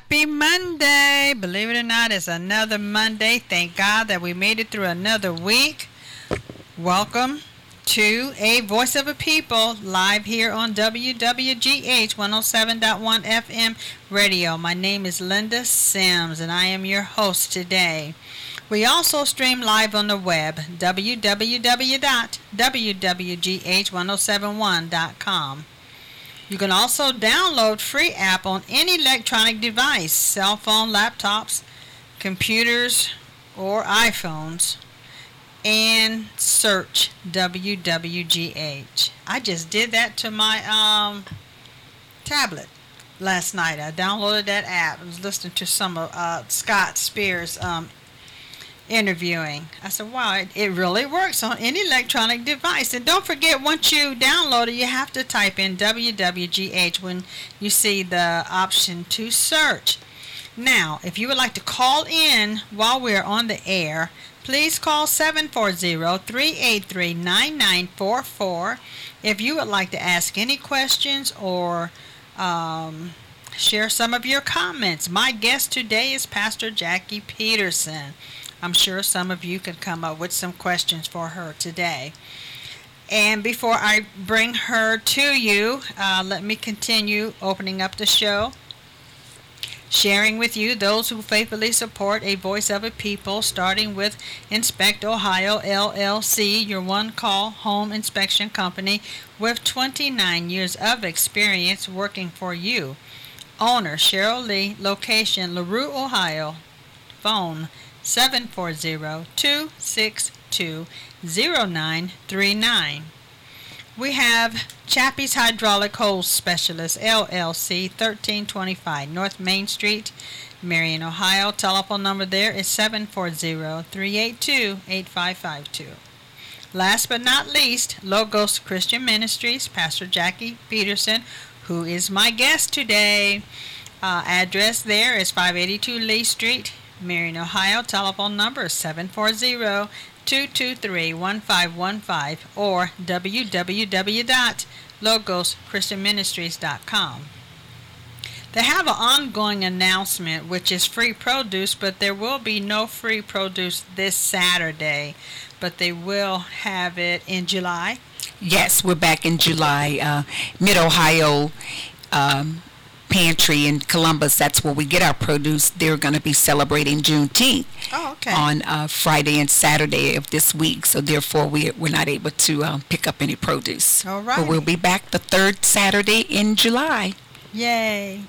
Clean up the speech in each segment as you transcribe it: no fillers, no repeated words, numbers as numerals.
Happy Monday! Believe it or not, it's another Monday. Thank God that we made it through another week. Welcome to A Voice of a People, live here on WWGH 107.1 FM radio. My name is Linda Sims, and I am your host today. We also stream live on the web, www.wwgh1071.com. You can also download free app on any electronic device, cell phone, laptops, computers, or iPhones, and search WWGH. I just did that to my tablet last night. I downloaded that app. I was listening to some of Scott Spears interviewing. I said, wow, it really works on any electronic device. And don't forget, once you download it, you have to type in WWGH when you see the option to search. Now, if you would like to call in while we're on the air, please call 740-383-9944 if you would like to ask any questions or share some of your comments. My guest today is Pastor Jackie Peterson. I'm sure some of you could come up with some questions for her today. And before I bring her to you, let me continue opening up the show, sharing with you those who faithfully support A Voice of a People, starting with Inspect Ohio LLC, your one-call home inspection company with 29 years of experience working for you. Owner Cheryl Lee, location LaRue, Ohio. Phone 740-262-0939. We have Chappie's Hydraulic Hose Specialist, LLC, 1325 North Main Street, Marion, Ohio. Telephone number there is 740-382-8552. Last but not least, Logos Christian Ministries, Pastor Jackie Peterson, who is my guest today. Address there is 582 Lee Street, Marion, Ohio. Telephone number is 740-223-1515 or www.logoschristianministries.com. They have an ongoing announcement, which is free produce, but there will be no free produce this Saturday, but they will have it in July. Yes, we're back in July. Mid-Ohio Pantry in Columbus, that's where we get our produce. They're going to be celebrating Juneteenth on Friday and Saturday of this week, so therefore we're not able to pick up any produce. All right. But we'll be back the third Saturday in July. Yay.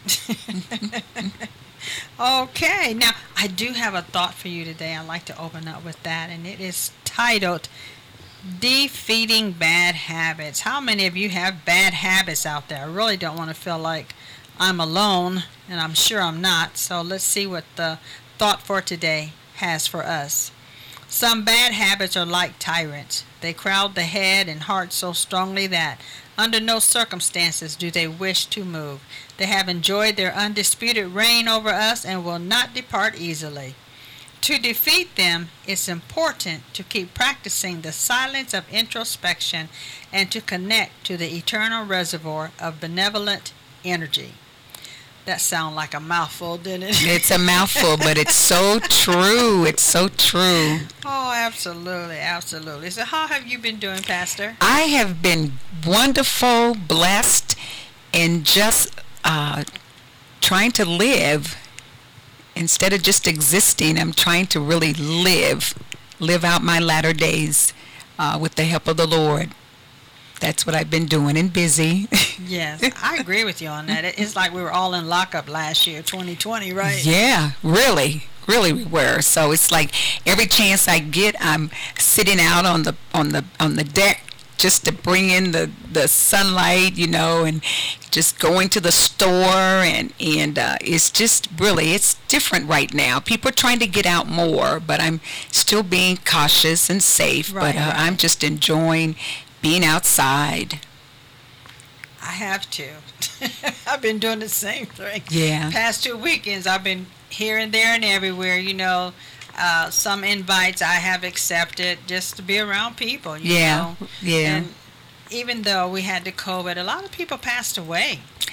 Okay, now I do have a thought for you today. I'd like to open up with that, and it is titled Defeating Bad Habits. How many of you have bad habits out there? I really don't want to feel like I'm alone, and I'm sure I'm not. So let's see what the thought for today has for us. Some bad habits are like tyrants. They crowd the head and heart so strongly that under no circumstances do they wish to move. They have enjoyed their undisputed reign over us and will not depart easily. To defeat them, it's important to keep practicing the silence of introspection and to connect to the eternal reservoir of benevolent energy. That sounded like a mouthful, didn't it? It's a mouthful, but it's so true. It's so true. Oh, absolutely, absolutely. So how have you been doing, Pastor? I have been wonderful, blessed, and just trying to live. Instead of just existing, I'm trying to really live out my latter days with the help of the Lord. That's what I've been doing, and busy. Yes, I agree with you on that. It's like we were all in lockup last year, 2020, right? Yeah, really we were. So it's like every chance I get, I'm sitting out on the deck just to bring in the sunlight, and just going to the store, and it's just really, it's different right now. People are trying to get out more, but I'm still being cautious and safe. Right, but right. I'm just enjoying being outside. I have to. I've been doing the same thing. Yeah. Past 2 weekends, I've been here and there and everywhere, some invites I have accepted just to be around people, you know. Yeah. And even though we had the COVID, a lot of people passed away.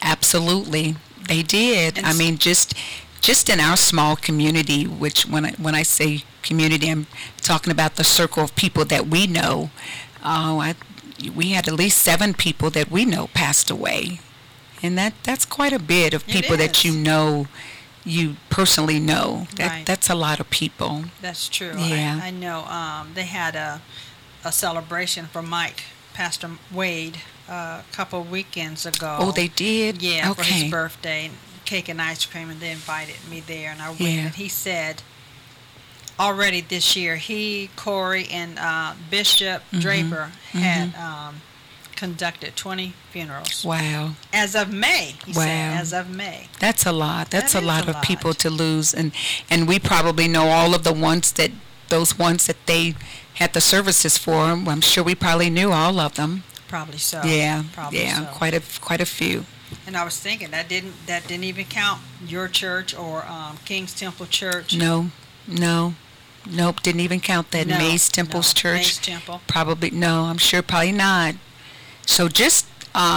Absolutely, they did. And I mean, just in our small community, which when I say community, I'm talking about the circle of people that we know. We had at least 7 people that we know passed away, and that's quite a bit of people that you personally know. That's a lot of people. That's true. Yeah. I know. They had a celebration for Mike, Pastor Wade, a couple of weekends ago. Oh, they did? Yeah, okay. for his birthday, cake and ice cream, and they invited me there, and I went. Yeah. And he said already this year, he, Corey, and Bishop Draper had conducted 20 funerals. Wow. As of May, he said, as of May. That's a lot. That's That a is lot a of people lot. to lose, and we probably know all of those ones that they had the services for. I'm sure we probably knew all of them. Probably so. Yeah. Probably yeah. so. Quite a few. And I was thinking that didn't even count your church or King's Temple Church. No. Nope, didn't even count that. No, Mays Temple's no, church. Mays Temple. Probably, no, I'm sure probably not. So just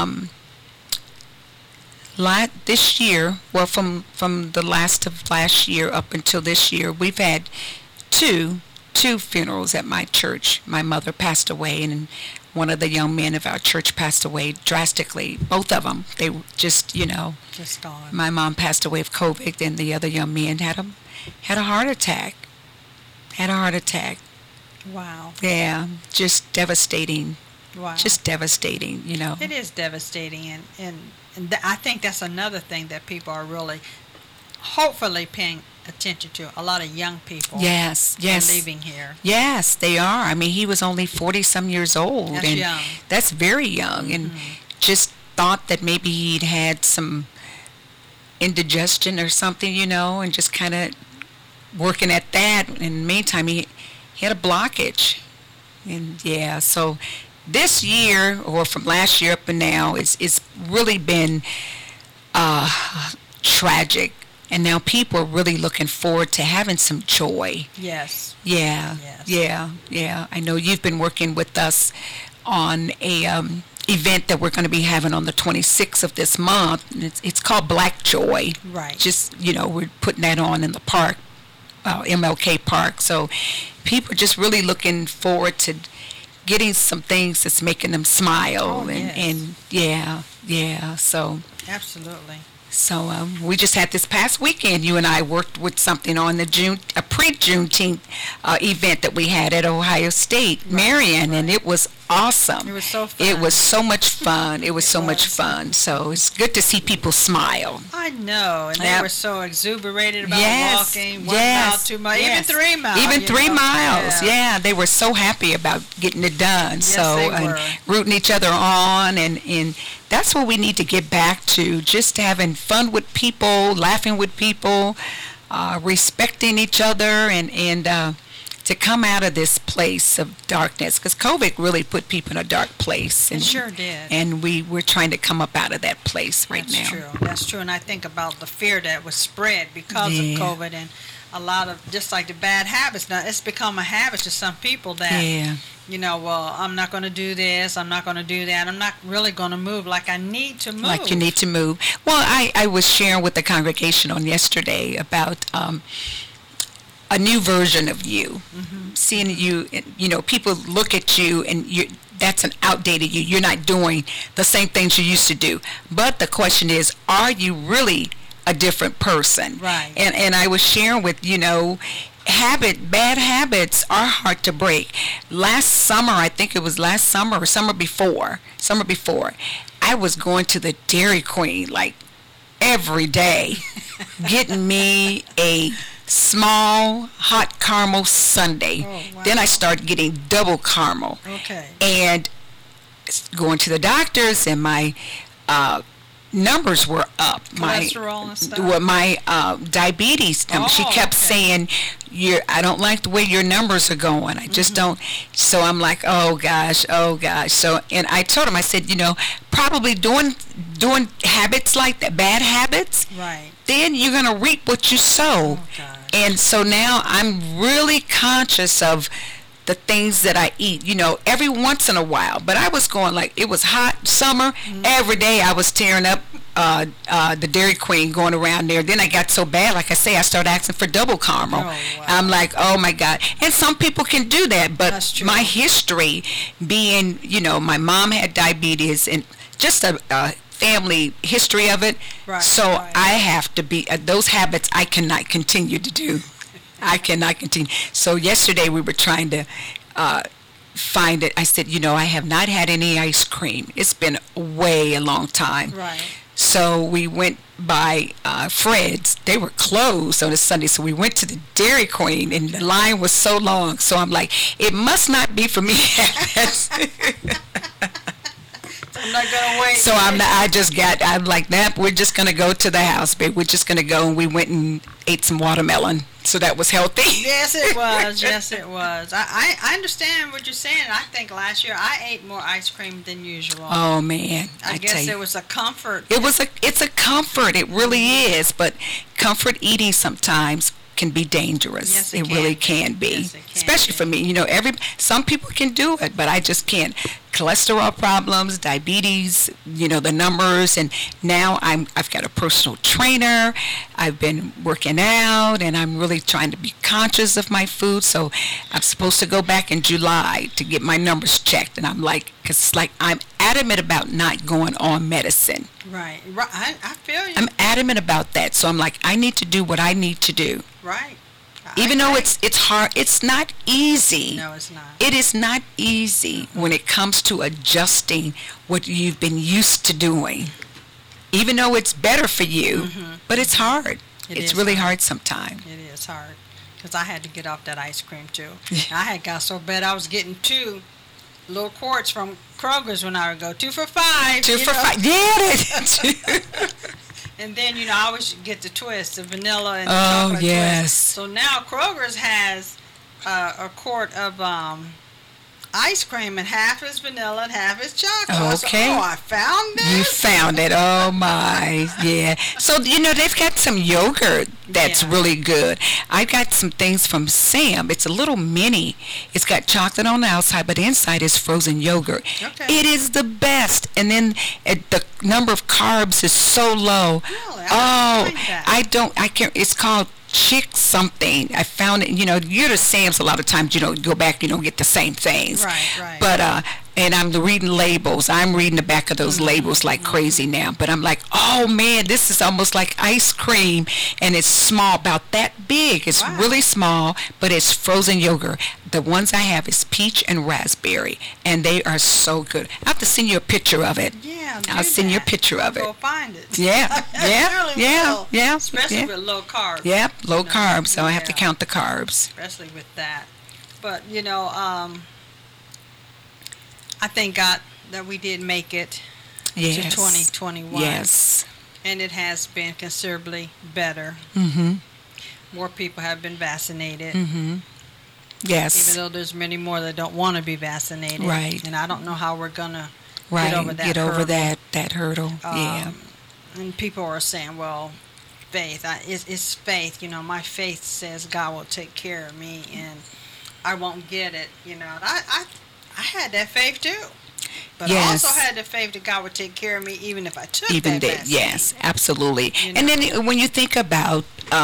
this year, well, from the last of last year up until this year, we've had two funerals at my church. My mother passed away, and one of the young men of our church passed away drastically. Both of them, they just Just gone. my mom passed away of COVID, and the other young man had a heart attack. Wow. Yeah, just devastating. Wow. Just devastating, It is devastating, and I think that's another thing that people are really, hopefully, paying attention to. A lot of young people. Yes. Are leaving here. Yes, they are. I mean, he was only 40-some years old. That's and young. That's very young, and just thought that maybe he'd had some indigestion or something, and just kind of working at that. In the meantime, he had a blockage, and so this year, or from last year up and now, it's really been tragic, and now people are really looking forward to having some joy. Yes. Yeah. I know you've been working with us on a event that we're going to be having on the 26th of this month. It's called Black Joy. Right. Just, we're putting that on in the park, MLK Park. So people are just really looking forward to getting some things that's making them smile. Oh, and so Absolutely. So we just had this past weekend, you and I worked with something on a pre-Juneteenth event that we had at Ohio State, Marion, and it was awesome. It was so fun. It was so much fun. It was so much fun. So it's good to see people smile. I know, and they Yep. were so exuberated about Yes, walking 1 yes, mile, 2 miles, yes. even 3 miles. Even 3 miles. Yeah. Yeah, they were so happy about getting it done. Yes, so they and were. rooting each other on, and that's what we need to get back to. Just having fun with people, laughing with people, respecting each other, and to come out of this place of darkness, because COVID really put people in a dark place. And, It sure did. And we're trying to come up out of that place right That's now. true. That's true. And I think about the fear that was spread because Yeah. of COVID, and a lot of, just like the bad habits. Now, it's become a habit to some people that, Yeah. well, I'm not going to do this, I'm not going to do that, I'm not really going to move like I need to move. Like you need to move. Well, I was sharing with the congregation on yesterday about a new version of you. Mm-hmm. Seeing you, people look at you and that's an outdated you. You're not doing the same things you used to do. But the question is, are you really a different person? Right. And I was sharing with, bad habits are hard to break. Last summer, I think it was last summer or summer before, I was going to the Dairy Queen like every day, getting me a small hot caramel sundae. Oh, wow. Then I started getting double caramel. Okay. And going to the doctors, and my numbers were up. Cholesterol and stuff? My diabetes. She kept saying, I don't like the way your numbers are going. I just don't. So I'm like, oh gosh. So, and I told him, I said, probably doing habits like that, bad habits. Right. Then you're going to reap what you sow. Oh, gosh. And so now I'm really conscious of the things that I eat, every once in a while. But I was going like, it was hot summer. Every day I was tearing up the Dairy Queen going around there. Then I got so bad, like I say, I started asking for double caramel. Oh, wow. I'm like, oh my God. And some people can do that, but That's true. my history being, my mom had diabetes and just a family history of it. Right, so right. I have to be, those habits I cannot continue to do. I cannot continue. So yesterday we were trying to find it. I said, I have not had any ice cream. It's been way a long time. Right. So we went by Fred's. They were closed on a Sunday, so we went to the Dairy Queen, and the line was so long. So I'm like, it must not be for me. I'm not gonna wait. So I'm like, nah, we're just gonna go to the house, babe. We're just gonna go, and we went and ate some watermelon. So that was healthy. Yes, it was. Yes, it was. I understand what you're saying. I think last year I ate more ice cream than usual. Oh man, I tell guess you. it was a comfort. It's a comfort. It really is. But comfort eating sometimes can be dangerous. Yes, it really can be. Yes, it can Especially be. for me. Some people can do it, but I just can't. Cholesterol problems, diabetes, the numbers, and now I've got a personal trainer. I've been working out, and I'm really trying to be conscious of my food. So I'm supposed to go back in July to get my numbers checked, and I'm like, because it's like I'm adamant about not going on medicine. Right. I feel you. I'm adamant about that. So I'm like, I need to do what I need to do. Right. Even though it's hard, it's not easy. No, it's not. It is not easy when it comes to adjusting what you've been used to doing. Even though it's better for you, but it's hard. It's really hard sometimes. It is hard. Because I had to get off that ice cream, too. I had got so bad I was getting 2 little quarts from Kroger's when I would go. 2 for $5. 2 for $5. Yeah. And then, I always get the twist, the vanilla and the Oh, chocolate yes. twist. So now Kroger's has a quart of ice cream, and half is vanilla and half is chocolate. Okay. So, I found it. You found it. Oh, my. Yeah. So, they've got some yogurt that's really good. I got some things from Sam. It's a little mini. It's got chocolate on the outside, but inside is frozen yogurt. Okay. It is the best. And then the number of carbs is so low. Really? I can't. It's called Chick something. I found it. You go to Sam's a lot of times. You don't go back. You don't get the same things. Right. But and I'm reading labels. I'm reading the back of those labels like crazy now. But I'm like, oh man, this is almost like ice cream, and it's small, about that big. It's really small, but it's frozen yogurt. The ones I have is peach and raspberry, and they are so good. I have to send you a picture of it. Yeah, I'll send you a picture of it. Go find it. Yeah, yeah. Especially with low carbs. Yep, low carbs. So I have to count the carbs. Especially with that. But I thank God that we did make it to 2021. Yes. And it has been considerably better. More people have been vaccinated. Yes. Even though there's many more that don't want to be vaccinated. Right. And I don't know how we're going to get over that hurdle. Yeah. And people are saying, well, faith. It's faith. My faith says God will take care of me and I won't get it. I had that faith too. But I also had the faith that God would take care of me even if I took that vaccine. Yes, absolutely. And then when you think about,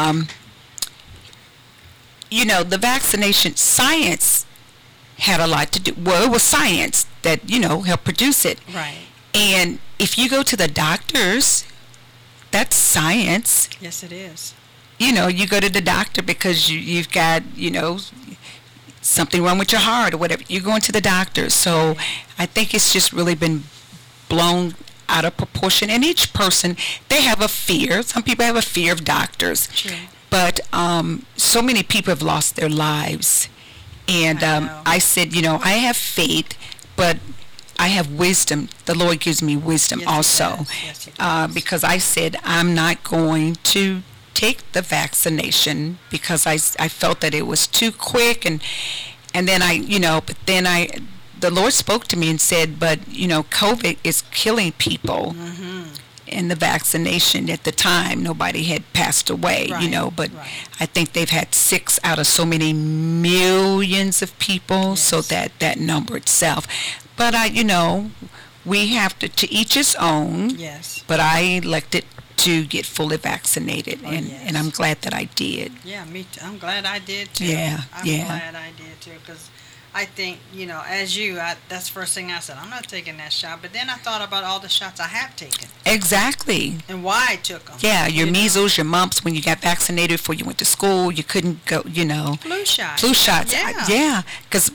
the vaccination, science had a lot to do. Well, it was science that, helped produce it. Right. And if you go to the doctors, that's science. Yes, it is. You go to the doctor because you've got, something wrong with your heart or whatever. You're going to the doctor. So I think it's just really been blown out of proportion. And each person, they have a fear. Some people have a fear of doctors. True. But so many people have lost their lives. And I said, I have faith, but I have wisdom. The Lord gives me wisdom also. Yes, He does. Because I said, I'm not going to take the vaccination because I felt that it was too quick. And then the Lord spoke to me and said, but, COVID is killing people. In the vaccination at the time, nobody had passed away, but I think they've had 6 out of so many millions of people, so that number itself. But we have to each his own. Yes. But I elected to get fully vaccinated, and yes. and I'm glad that I did. Yeah, me too. I'm glad I did too. Yeah, I'm glad I did too, because I think, as that's the first thing I said. I'm not taking that shot. But then I thought about all the shots I have taken. Exactly. And why I took them. Yeah, your measles, your mumps, when you got vaccinated before you went to school, you couldn't go, Flu shots. Flu shots. Yeah. Because,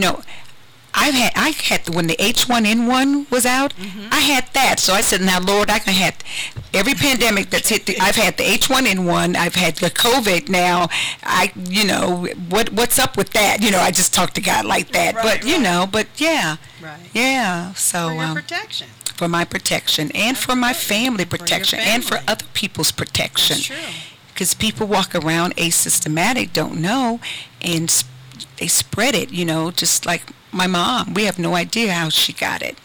I had when the H1N1 was out, I had that. So I said, now, Lord, I can have every pandemic that's hit. I've had the H1N1. I've had the COVID now. What's up with that? I just talk to God like that. Right, but yeah. Right. Yeah. So for your protection. For my protection, and for my family protection, and for family. other people's protection. That's true. Because people walk around asymptomatic, don't know, and they spread it, just like my mom. We have no idea how she got it.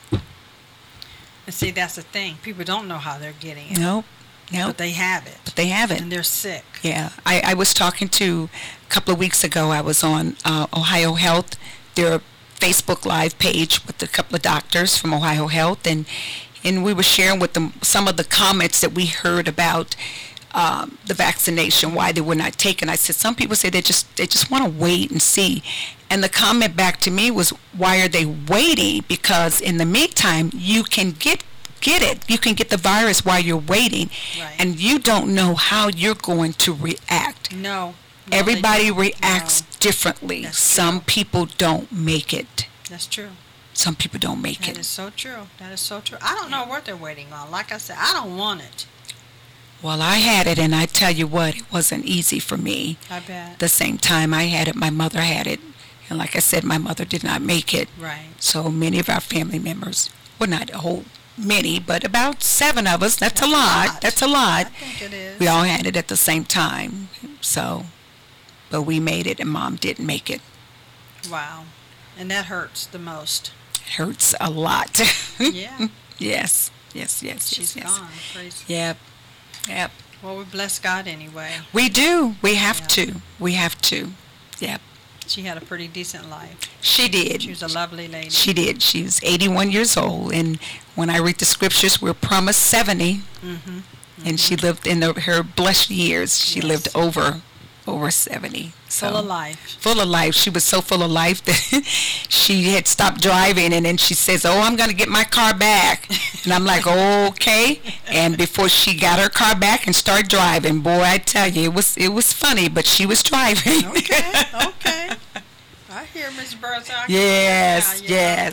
And see, that's the thing. People don't know how they're getting it. Nope. But they have it. And they're sick. Yeah. I was talking to, a couple of weeks ago, I was on Ohio Health, their Facebook Live page with a couple of doctors from Ohio Health, and we were sharing with them some of the comments that we heard about the vaccination, why they were not taken. I said, some people say they just want to wait and see. And the comment back to me was, why are they waiting? Because in the meantime, you can get it. You can get the virus while you're waiting. Right. And you don't know how you're going to react. No. Everybody reacts differently. That's some true. people don't make it. That's true. Some people don't make That it. is so true. That is so true. I don't know what they're waiting on. Like I said, I don't want it. Well, I had it, and I tell you what, it wasn't easy for me. I bet. The same time I had it, my mother had it. And like I said, my mother did not make it. Right. So many of our family members, well, not a whole many, but about 7 of us, that's a lot. That's a lot. I think it is. We all had it at the same time. So, but we made it, and Mom didn't make it. Wow. And that hurts the most. It hurts a lot. Yeah. Yes. She's gone. Crazy. Yep. Well, we bless God anyway. We do. We have to. We have to. Yep. She had a pretty decent life. She did. She was a lovely lady. She did. She was 81 years old, and when I read the scriptures, we're promised 70. And she lived in her blessed years. She lived over 70. So, full of life. Full of life. She was so full of life that she had stopped driving, and then she says, "Oh, I'm going to get my car back." And I'm like, "Okay." And before she got her car back and started driving, boy, I tell you, it was funny, but she was driving. Okay. I hear Miss Birdseye. Yes.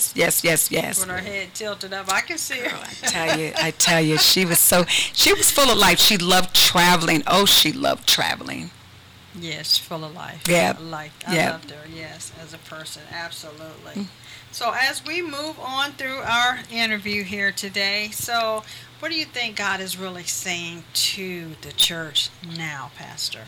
With her head tilted up, I can see her. I tell you, she was full of life. She loved traveling. Oh, she loved traveling. Yes, full of life. Yeah. I loved her, yes, as a person, absolutely. So as we move on through our interview here today, so what do you think God is really saying to the church now, Pastor?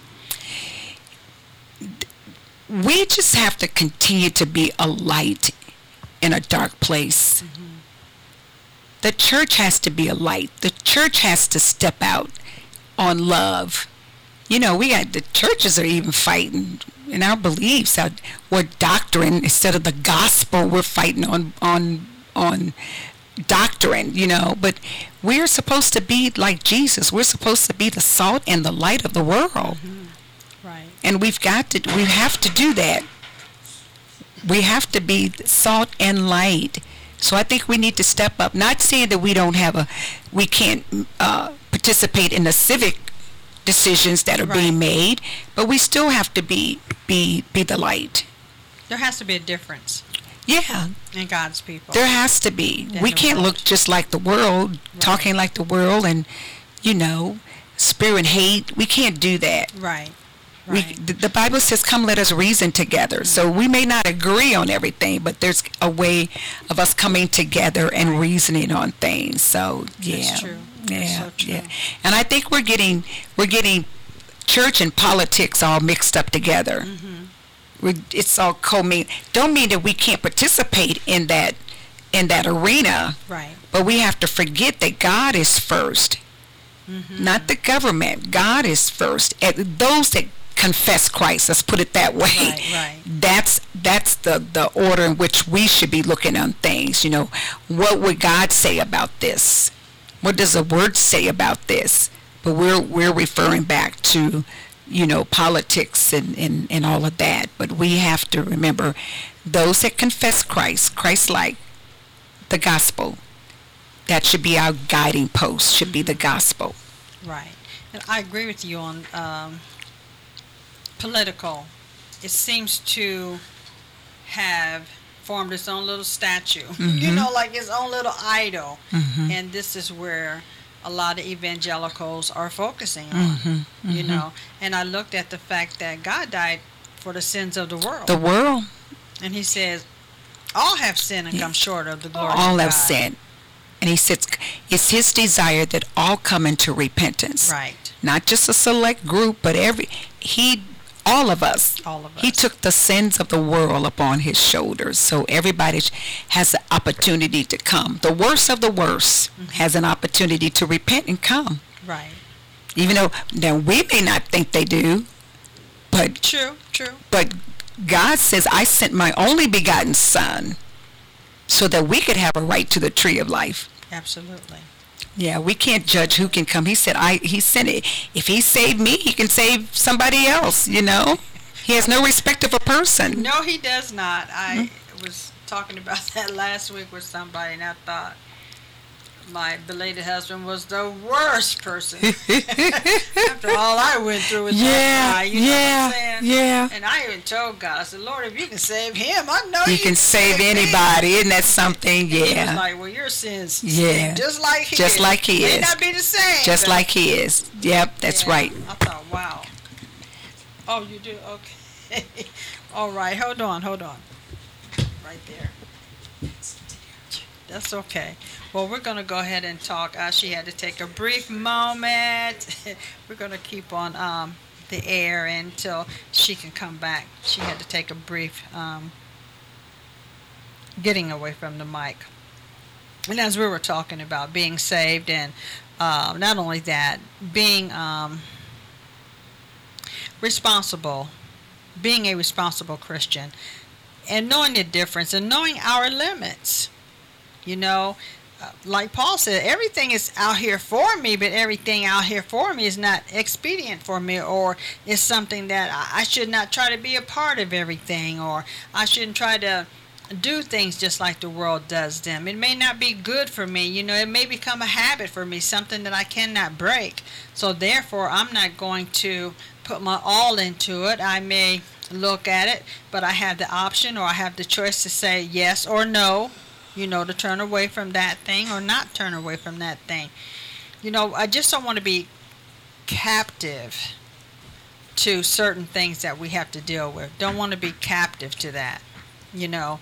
We just have to continue to be a light in a dark place. The church has to be a light. The church has to step out on love. The churches are even fighting in our beliefs. We're doctrine instead of the gospel. We're fighting on doctrine, But we're supposed to be like Jesus. We're supposed to be the salt and the light of the world. Right. And we have to do that. We have to be salt and light. So I think we need to step up. Not saying that we can't participate in the civic decisions that are being made, but we still have to be the light. There has to be a difference. Yeah. In God's people. There has to be. We can't look just like the world, talking like the world, and spewing hate. We can't do that. Right. The Bible says, "Come, let us reason together." So we may not agree on everything, but there's a way of us coming together and reasoning on things. So yeah, that's true. Yeah, that's so true. Yeah. And I think we're getting church and politics all mixed up together. It's all don't mean that we can't participate in that arena. Right. But we have to forget that God is first, not the government. God is first. And those that confess Christ. Let's put it that way. Right. That's the order in which we should be looking on things. You know, what would God say about this? What does the Word say about this? But we're referring back to, you know, politics and all of that. But we have to remember those that confess Christ-like, the gospel, that should be our guiding post, should be the gospel. Right. And I agree with you on political. It seems to have formed its own little statue, you know, like its own little idol. And this is where a lot of evangelicals are focusing on, you know. And I looked at the fact that God died for the sins of the world. The world. And he says, all have sinned and come short of the glory of God. All have sinned. And he says it's his desire that all come into repentance. Right. Not just a select group, but all of us. All of us. He took the sins of the world upon his shoulders. So everybody has the opportunity to come. The worst of the worst has an opportunity to repent and come. Right. Even though now we may not think they do, but True. But God says, I sent my only begotten Son so that we could have a right to the tree of life. Absolutely. Yeah, we can't judge who can come. He said, he sent it. If he saved me, he can save somebody else, you know. He has no respect of a person. No, he does not. I was talking about that last week with somebody, and I thought my belated husband was the worst person after all I went through with that guy. You know what I'm saying? Yeah. And I even told God, I said, Lord, if you can save him, I know you can save anybody. Isn't that something? And he was Yeah. like, well, your sins stink just like he Just is. like he May is. not be the same. Just but- like he is. Yep, that's Yeah. right. I thought, wow. Oh, you do? Okay. All right. Hold on. Right there. That's okay. Well, we're going to go ahead and talk. She had to take a brief moment. We're going to keep on the air until she can come back. She had to take a brief getting away from the mic. And as we were talking about being saved and not only that, being responsible, being a responsible Christian, and knowing the difference and knowing our limits. You know, like Paul said, everything is out here for me, but everything out here for me is not expedient for me, or is something that I should not try to be a part of everything, or I shouldn't try to do things just like the world does them. It may not be good for me. You know, it may become a habit for me, something that I cannot break. So therefore, I'm not going to put my all into it. I may look at it, but I have the option, or I have the choice to say yes or no, you know, to turn away from that thing or not turn away from that thing. You know, I just don't want to be captive to certain things that we have to deal with. Don't want to be captive to that, you know.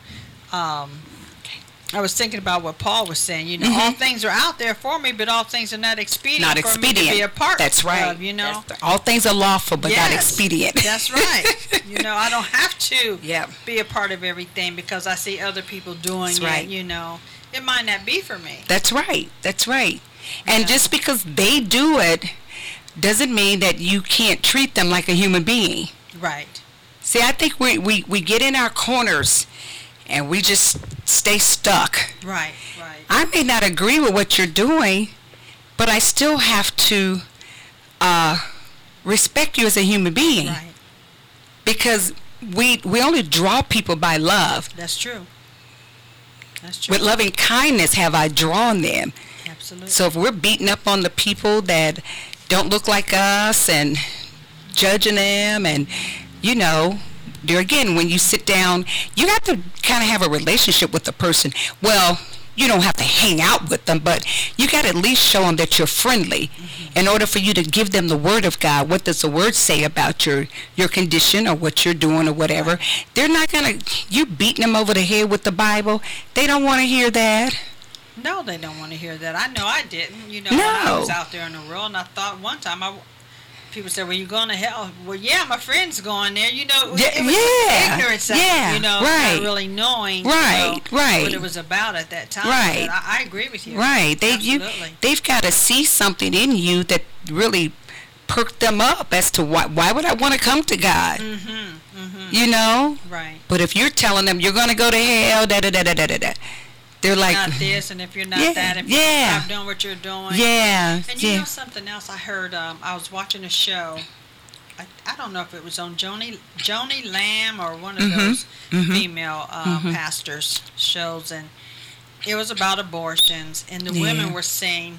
I was thinking about what Paul was saying. You know, all things are out there for me, but all things are not expedient for me to be a part That's right. of, you know. All things are lawful, but not expedient. That's right. You know, I don't have to Yep. be a part of everything because I see other people doing That's it, right. you know. It might not be for me. That's right. That's right. And Yeah. just because they do it doesn't mean that you can't treat them like a human being. Right. See, I think we get in our corners and we just stay stuck. Right. I may not agree with what you're doing, but I still have to respect you as a human being. Right. Because we only draw people by love. That's true. That's true. With loving kindness have I drawn them. Absolutely. So if we're beating up on the people that don't look like us and judging them, and, you know, there again, when you sit down, you have to kind of have a relationship with the person. Well, you don't have to hang out with them, but you got to at least show them that you're friendly in order for you to give them the word of God. What does the word say about your condition or what you're doing or whatever? They're not going to, you beating them over the head with the Bible. They don't want to hear that. No, they don't want to hear that. I know I didn't. You know, when I was out there in the world, and I thought one time, people said, well, you going to hell? Well, yeah, my friend's going there. You know, it was ignorance, you know, not really knowing what it was about at that time. Right. But I agree with you. Right. Absolutely. They've got to see something in you that really perk them up as to why would I want to come to God? You know? Right. But if you're telling them you're going to go to hell, they're like, not this, and if you're not that, if you're not doing what you're doing. Yeah. And you know something else I heard, I was watching a show. I don't know if it was on Joni Lamb or one of those female pastors shows, and it was about abortions, and the women were saying,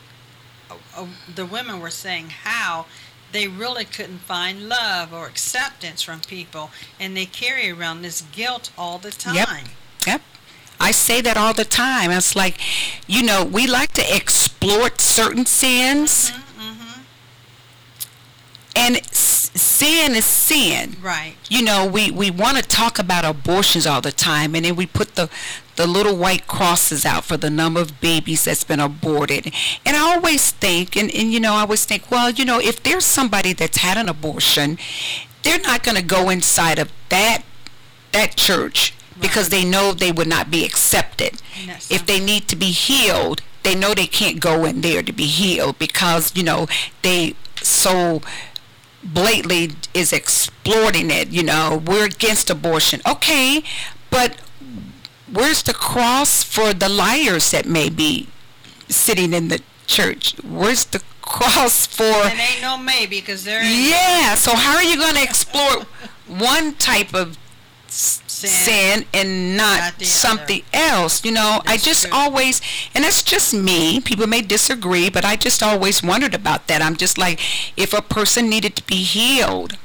how they really couldn't find love or acceptance from people, and they carry around this guilt all the time. Yep. I say that all the time. It's like, you know, we like to exploit certain sins. And sin is sin. Right. You know, we want to talk about abortions all the time, and then we put the little white crosses out for the number of babies that's been aborted. And I always think, and you know, well, you know, if there's somebody that's had an abortion, they're not going to go inside of that church because they know they would not be accepted. If they need to be healed, they know they can't go in there to be healed because, you know, they so blatantly is exploiting it. You know, we're against abortion. Okay, but where's the cross for the liars that may be sitting in the church? Where's the cross for... And ain't no maybe, because there ain't... Yeah, so how are you going to explore one type of sin and not something else? You know, I just always, and that's just me, people may disagree, but I just always wondered about that. I'm just like, if a person needed to be healed,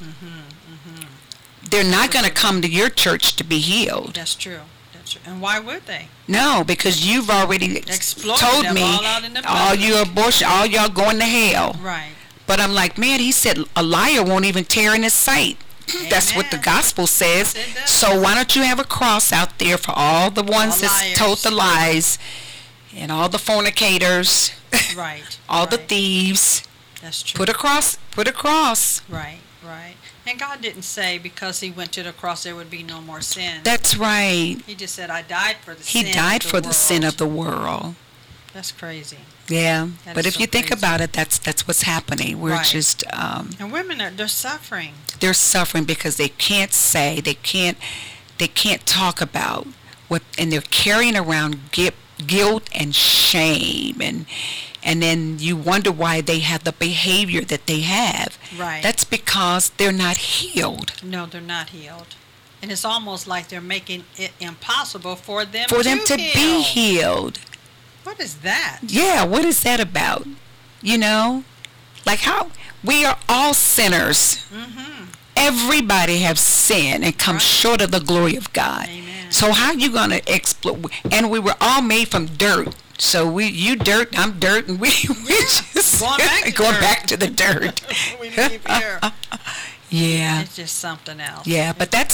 they're not going to come to your church to be healed. That's true. And why would they? No, because you've already told me all your abortion, all y'all going to hell. Right. But I'm like, man, he said a liar won't even tear in his sight. That's what the gospel says. So why don't you have a cross out there for all the ones that's told the lies and all the fornicators, right? all the thieves. That's true. Put a cross. Right. And God didn't say because he went to the cross there would be no more sin. That's right. He just said, I died for the sin. He died for the sin of the world. That's crazy. Yeah, but if you think about it, that's what's happening. We're just and women they're suffering. They're suffering because they can't say, they can't talk about what, and they're carrying around guilt and shame, and then you wonder why they have the behavior that they have. Right. That's because they're not healed. No, they're not healed. And it's almost like they're making it impossible for them to be healed. What is that? Yeah, what is that about? You know? Like how we are all sinners. Everybody have sinned and come short of the glory of God. Amen. So how you going to explode? And we were all made from dirt. So you dirt, I'm dirt, and we just going back to the dirt. We leave here. Yeah. It's just something else. Yeah, but that's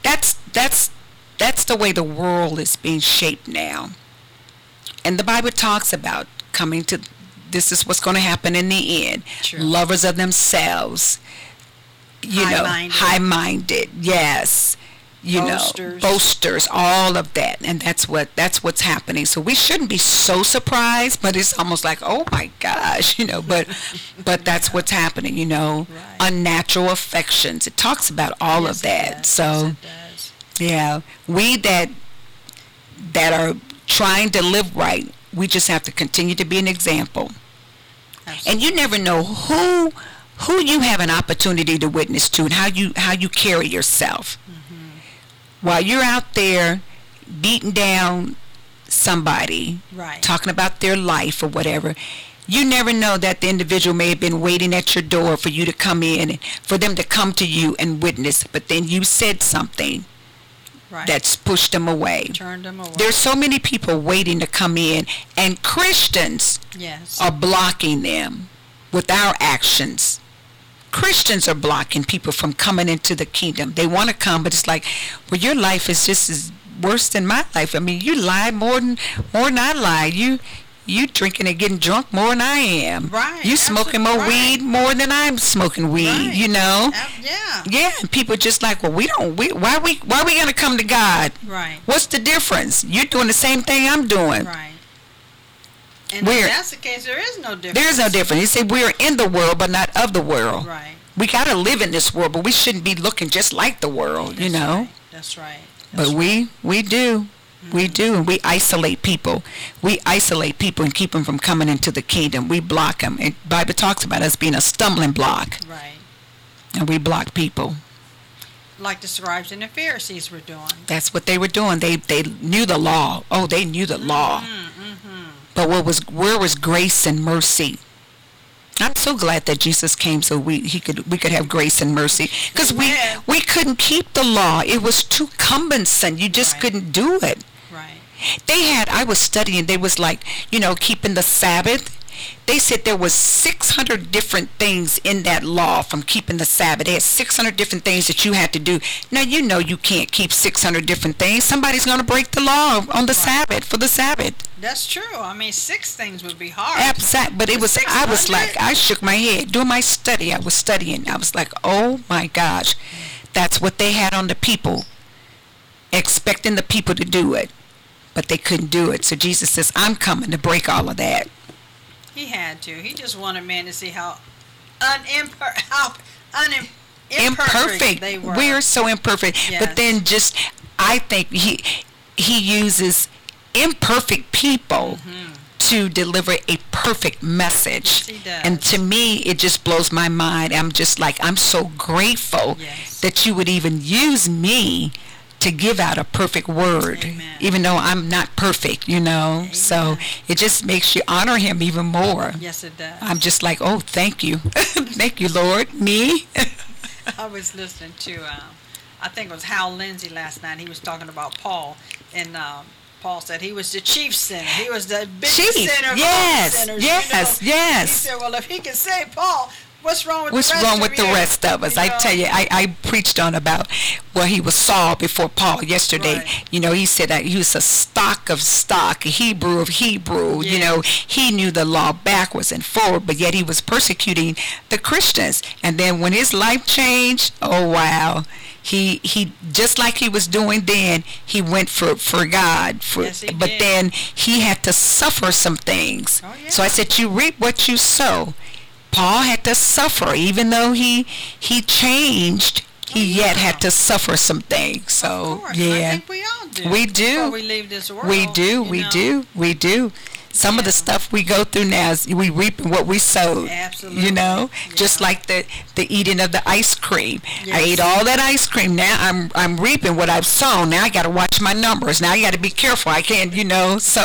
the way the world is being shaped now. And the Bible talks about coming to, this is what's going to happen in the end. True. Lovers of themselves, high-minded, yes. Boasters, all of that, and that's what's happening. So we shouldn't be so surprised, but it's almost like, oh my gosh, but that's what's happening, Right. Unnatural affections. It talks about all of that. So it does. Yeah, we that are trying to live right, we just have to continue to be an example. Absolutely. And you never know who you have an opportunity to witness to and how you carry yourself. While you're out there beating down somebody, talking about their life or whatever, you never know that the individual may have been waiting at your door for you to come in and for them to come to you and witness, but then you said something that's pushed them away. Turned them away. There's so many people waiting to come in, and Christians are blocking them with our actions. Christians are blocking people from coming into the kingdom. They want to come, but it's like, well, your life is just as worse than my life. I mean, you lie more than I lie. You drinking and getting drunk more than I am. Right. You smoking more weed more than I'm smoking weed. Right. Yeah. Yeah. And people just like, well, why are we going to come to God? Right. What's the difference? You're doing the same thing I'm doing. Right. And if that's the case, there is no difference. There is no difference. He said we are in the world, but not of the world. Right. We got to live in this world, but we shouldn't be looking just like the world, That's you know. Right. That's right. But we do. We do, and we isolate people. We isolate people and keep them from coming into the kingdom. We block them. And the Bible talks about us being a stumbling block. Right. And we block people. Like the scribes and the Pharisees were doing. That's what they were doing. They knew the law. Oh, they knew the law. But where was grace and mercy? I'm so glad that Jesus came so we could have grace and mercy, because we couldn't keep the law. It was too cumbersome. You just couldn't do it. Right. I was studying, they was like, keeping the Sabbath. They said there was 600 different things in that law from keeping the Sabbath. They had 600 different things that you had to do. Now, you can't keep 600 different things. Somebody's going to break the law on the Sabbath, for the Sabbath. That's true. I mean, 6 things would be hard. Exactly. But I was like, I shook my head. Doing my study, I was studying. I was like, oh my gosh. That's what they had on the people, expecting the people to do it. But they couldn't do it. So Jesus says, I'm coming to break all of that. He had to. He just wanted man to see how imperfect they were. We're so imperfect. Yes. But then I think he uses imperfect people to deliver a perfect message. Yes, he does. And to me, it just blows my mind. I'm just like, I'm so grateful that you would even use me to give out a perfect word. Amen. Even though I'm not perfect, Amen. So it just makes you honor him even more. Yes, it does. I'm just like, oh, thank you. Thank you, Lord. Me? I was listening to, I think it was Hal Lindsey last night. He was talking about Paul, and Paul said he was the chief sinner. He was the biggest sinner of all sinners. Yes. He said, well, if he can save Paul, what's wrong with the rest of us? I tell you, I preached on about he was Saul before Paul yesterday. Right. He said that he was a stock of stock, a Hebrew of Hebrew. Yes. He knew the law backwards and forward, but yet he was persecuting the Christians. And then when his life changed, oh wow, he just like he was doing then, he went for God. But then he had to suffer some things. Oh, yeah. So I said, you reap what you sow. Paul had to suffer, even though he changed. He yet had to suffer some things. So of course. yeah, I think we all do. We do. Before we leave this world. We do. Some of the stuff we go through now is we reap what we sowed. Absolutely. Just like the eating of the ice cream. Yes. I ate all that ice cream. Now I'm reaping what I've sown. Now I got to watch my numbers. Now I got to be careful. I can't, so.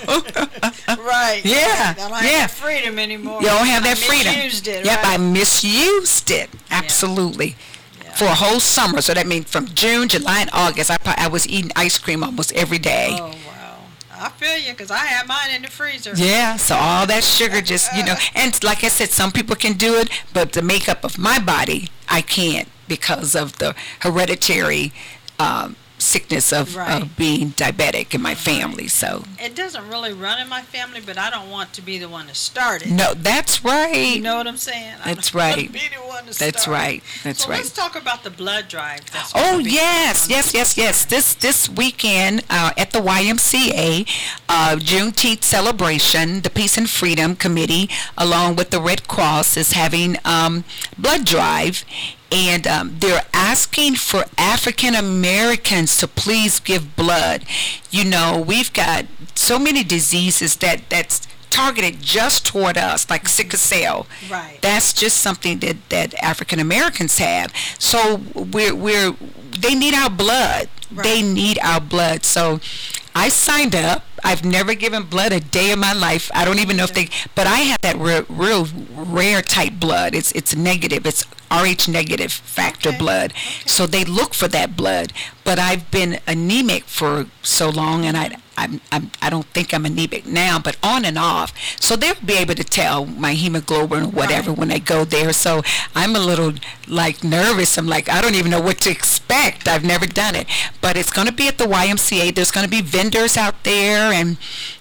Right. Yeah. I don't have that freedom anymore. You don't have that freedom. I misused it. Yep, right? I misused it. Absolutely. Yeah. For a whole summer. So that means from June, July, and August, I was eating ice cream almost every day. Oh, wow. I feel you, because I have mine in the freezer. Yeah, so all that sugar just, and like I said, some people can do it, but the makeup of my body, I can't, because of the hereditary sickness of being diabetic in my family. So it doesn't really run in my family, but I don't want to be the one to start it. No, that's right. You know what I'm saying? That's right. I don't want to be the one to start. That's right. That's right. Let's talk about the blood drive. Yes. This weekend at the YMCA, Juneteenth celebration, the Peace and Freedom Committee, along with the Red Cross, is having blood drive. And they're asking for African Americans to please give blood. We've got so many diseases that's targeted just toward us, like sickle cell. Right. That's just something that African Americans have. So they need our blood. Right. They need our blood. So I signed up. I've never given blood a day in my life. I don't even know but I have that real rare type blood. It's negative. It's Rh negative factor blood. Okay. So they look for that blood. But I've been anemic for so long, and I don't think I'm anemic now, but on and off. So they'll be able to tell my hemoglobin or whatever when they go there. So I'm a little nervous. I'm like, I don't even know what to expect. I've never done it. But it's going to be at the YMCA. There's going to be vendors out there, and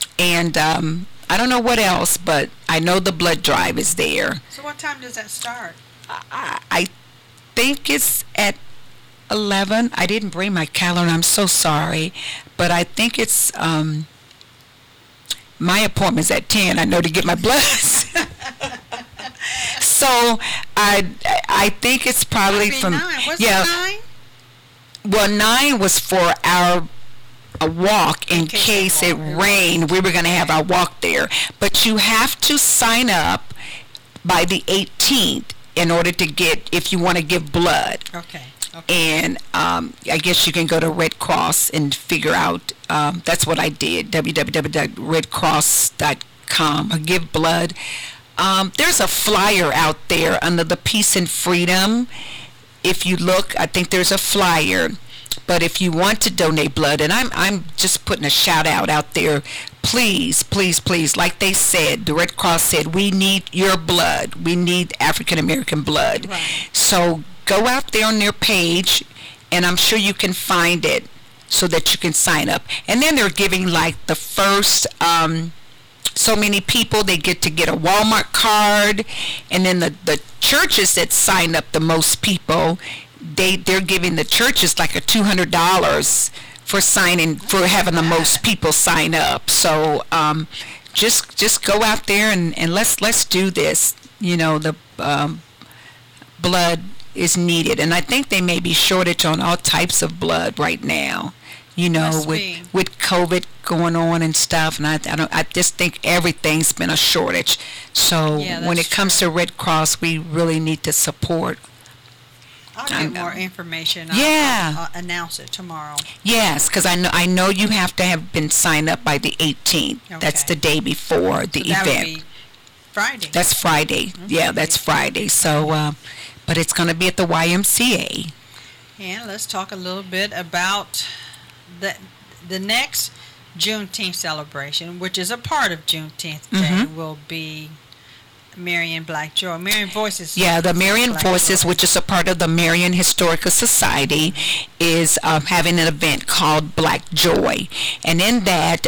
I don't know what else, but I know the blood drive is there. So what time does that start? I think it's at 11. I didn't bring my calendar. I'm so sorry, but I think it's my appointment's at 10. I know, to get my bloods. So I think it's probably from 9. What's 9? Well, 9 was for our a walk in case it rained. We were going to have our walk there, but you have to sign up by the 18th in order to get, if you want to give blood. Okay. And I guess you can go to Red Cross and figure out. That's what I did. www.redcross.com. Give blood. There's a flyer out there under the Peace and Freedom. If you look, I think there's a flyer. But if you want to donate blood, and I'm just putting a shout out there, please, please, please, like they said, the Red Cross said, we need your blood. We need African American blood. Right. So go out there on their page, and I'm sure you can find it so that you can sign up. And then they're giving like the first so many people, they get a Walmart card, and then the churches that sign up the most people, they're giving the churches like a $200 for having the most people sign up. So just go out there and let's do this. You know, the blood is needed, and I think they may be shortage on all types of blood right now. You know, with COVID going on and stuff, and I just think everything's been a shortage. So when it comes to Red Cross, we really need to support. I'll get more information. I'll announce it tomorrow. Yes, because I know you have to have been signed up by the 18th. Okay. That's the day before the event. That would be Friday. That's Friday. Okay. Yeah, that's Friday. So, but it's going to be at the YMCA. And let's talk a little bit about the next Juneteenth celebration, which is a part of Juneteenth Day, will be Marion Black Joy. Marion Voices. Yeah, the Marion Voices, which is a part of the Marion Historical Society, is having an event called Black Joy. And in that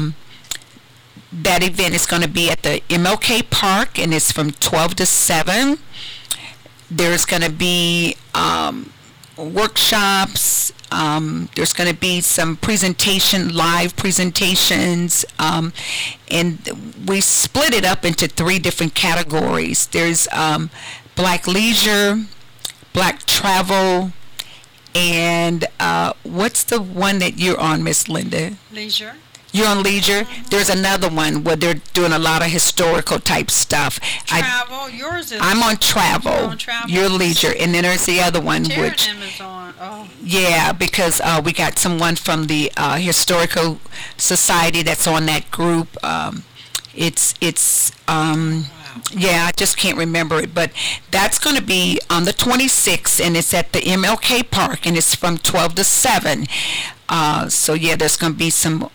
event is going to be at the MLK Park, and it's from 12 to 7. There's going to be workshops. There's going to be some live presentations, and we split it up into 3 different categories. There's Black Leisure, Black Travel, and what's the one that you're on, Miss Linda? Leisure. You're on Leisure. There's another one where they're doing a lot of historical type stuff. Travel. Yours is. I'm on Travel. You're on Travel. You're Leisure, and then there's the other one, which is on. Oh. Yeah, because we got someone from the Historical Society that's on that group. It's yeah, I just can't remember it, but that's going to be on the 26th, and it's at the MLK Park, and it's from 12 to 7. So yeah, there's going to be some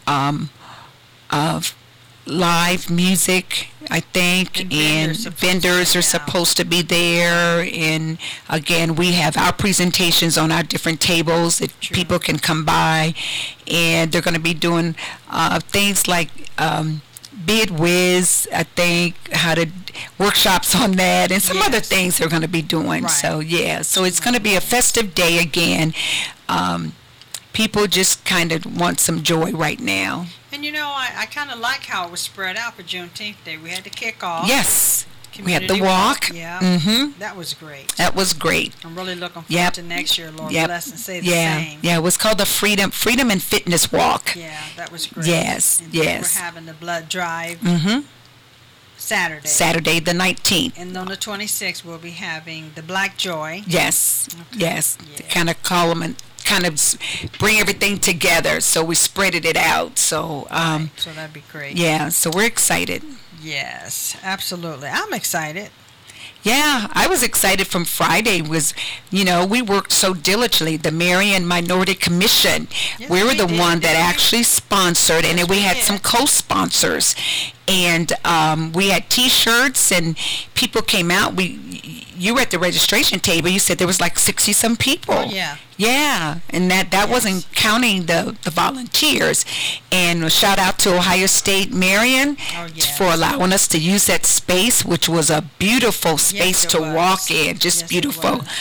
live music, I think, and vendors are supposed to be there. And again, we have our presentations on our different tables that people can come by, and they're going to be doing things like Bid Whiz, I think, workshops on that, and some other things they're going to be doing. Right. So yeah, so it's going to be a festive day again. People just kind of want some joy right now. And you know, I kind of like how it was spread out for Juneteenth Day. We had the kickoff. Yes. We had the walk. Yeah. That was great. That was great. I'm really looking forward to next year, Lord bless, and say the same. Yeah, it was called the Freedom and Fitness Walk. Yeah, that was great. Yes, and yes. We're having the blood drive Saturday the 19th. And on the 26th, we'll be having the Black Joy. Yes, yes. To kind of call them and kind of bring everything together. So we spreaded it out. So, so that'd be great. Yeah, so we're excited. Yes, absolutely. I'm excited. Yeah, I was excited from Friday. We worked so diligently. The Marion Minority Commission, we were the one that actually sponsored, and then we had some co-sponsors. And we had T-shirts, and people came out. You were at the registration table. You said there was like 60-some people. Oh, yeah. Yeah, and that wasn't counting the volunteers. And a shout out to Ohio State Marion for allowing us to use that space, which was a beautiful space to walk in, just beautiful.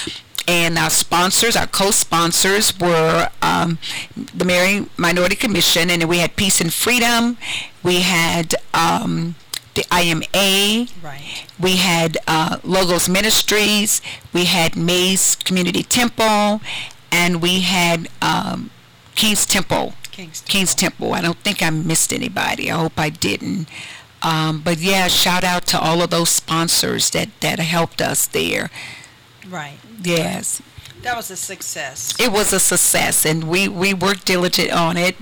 And our sponsors, our co-sponsors were the Marion Minority Commission, and then we had Peace and Freedom. We had the IMA. Right. We had Logos Ministries. We had Mays Community Temple, and we had King's Temple. King's Temple. I don't think I missed anybody. I hope I didn't. But yeah, shout out to all of those sponsors that helped us there. Right. Yes. That was a success. It was a success, and we worked diligent on it.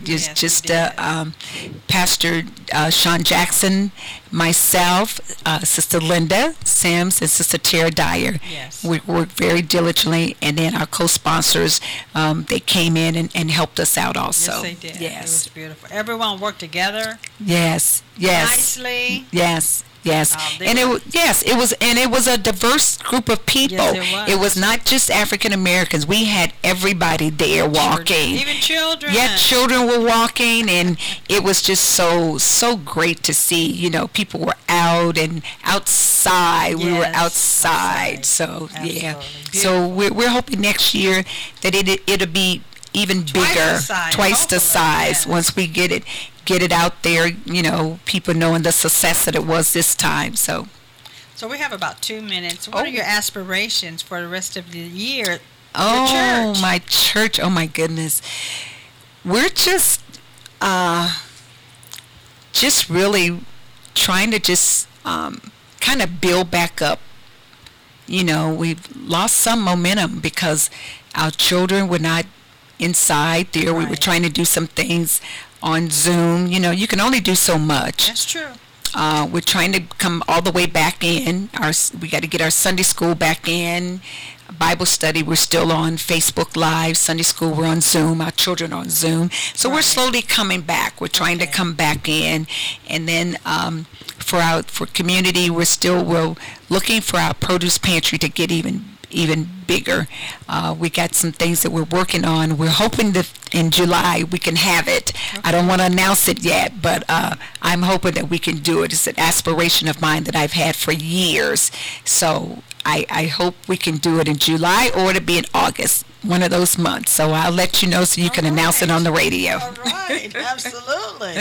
Pastor Sean Jackson, myself, Sister Linda Sims, and Sister Tara Dyer. Yes. We worked very diligently, and then our co-sponsors, they came in and helped us out also. Yes, they did. Yes. It was beautiful. Everyone worked together. Yes. Nicely. Yes. And it was a diverse group of people. Yes, it was not just African Americans. We had everybody there walking. Even children. Yeah, children were walking, and it was just so great to see. You know, people were out and outside. We were outside. So absolutely. Yeah. Beautiful. So we're hoping next year that it'll be even bigger, twice the size. Once we get it out there, you know, people knowing the success that it was this time. So we have about 2 minutes. What are your aspirations for the rest of the year? Oh, my church. Oh, my goodness. We're just really trying to just kind of build back up. You know, we've lost some momentum because our children were not inside there. Right. We were trying to do some things on Zoom. You know, you can only do so much. That's true. We're trying to come all the way back in. We got to get our Sunday school back in. Bible study, we're still on Facebook Live. Sunday school, we're on Zoom. Our children are on Zoom. So we're slowly coming back. We're trying to come back in. And then for community, we're looking for our produce pantry to get even bigger. We got some things that we're working on. We're hoping that in July we can have it. Okay. I don't want to announce it yet, but I'm hoping that we can do it. It's an aspiration of mine that I've had for years. So I hope we can do it in July, or it'll be in August, one of those months. So I'll let you know so you can announce it on the radio. All right. Absolutely.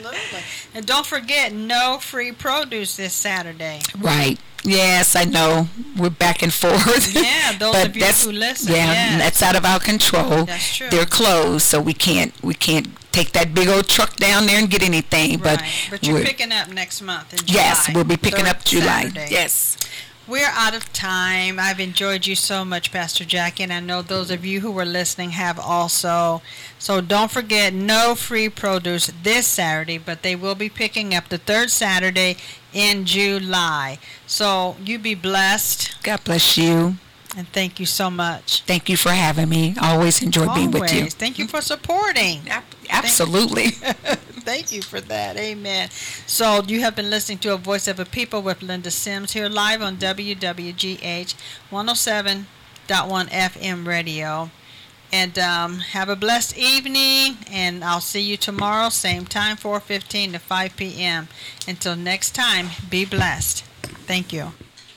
And don't forget, no free produce this Saturday. Right. Yes, I know. We're back and forth. Yeah, those of you who listen. Yeah, that's out of our control. That's true. They're closed, so we can't take that big old truck down there and get anything. Right. But you're picking up next month in July. Yes, we'll be picking up July. Saturday. Yes. We're out of time. I've enjoyed you so much, Pastor Jackie, and I know those of you who were listening have also. So don't forget, no free produce this Saturday, but they will be picking up the third Saturday in July. So you be blessed. God bless you. And thank you so much. Thank you for having me. I always enjoy being with you. Thank you for supporting. Absolutely. Thank you for that. Amen. So you have been listening to A Voice of a People with Linda Sims here live on WWGH 107.1 FM radio. And have a blessed evening, and I'll see you tomorrow, same time, 4:15 to 5 p.m. Until next time, be blessed. Thank you.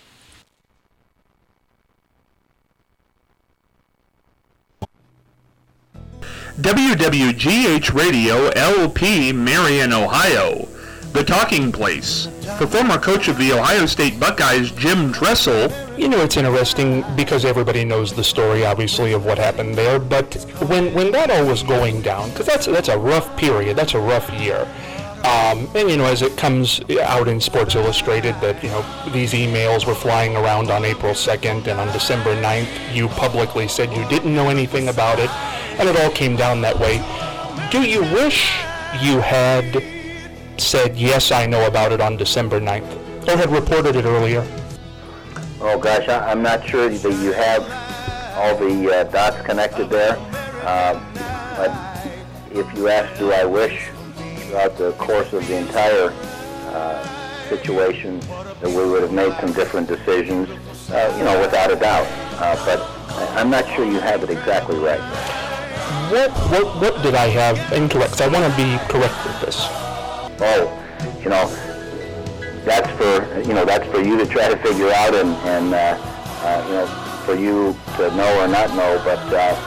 WWGH Radio LP, Marion, Ohio. The Talking Place. For former coach of the Ohio State Buckeyes, Jim Dressel. You know, it's interesting because everybody knows the story, obviously, of what happened there. But when that all was going down, because that's a rough period, that's a rough year. And, you know, as it comes out in Sports Illustrated that, you know, these emails were flying around on April 2nd, and on December 9th, you publicly said you didn't know anything about it, and it all came down that way. Do you wish you had said, yes, I know about it on December 9th, or had reported it earlier? Oh, gosh, I'm not sure that you have all the dots connected there. But if you ask, do I wish throughout the course of the entire situation that we would have made some different decisions, you know, without a doubt. But I'm not sure you have it exactly right. What did I have incorrect? 'Cause I want to be correct with this. Oh, you know, that's for you to try to figure out, and you know, for you to know or not know, but,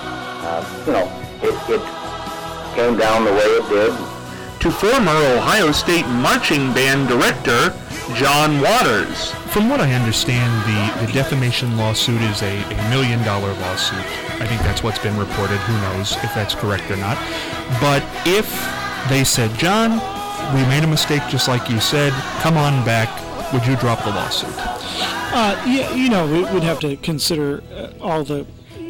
it came down the way it did. To former Ohio State marching band director John Waters. From what I understand, the defamation lawsuit is a $1 million lawsuit. I think that's what's been reported. Who knows if that's correct or not. But if they said, John, we made a mistake just like you said, come on back, would you drop the lawsuit? Yeah, we'd have to consider all the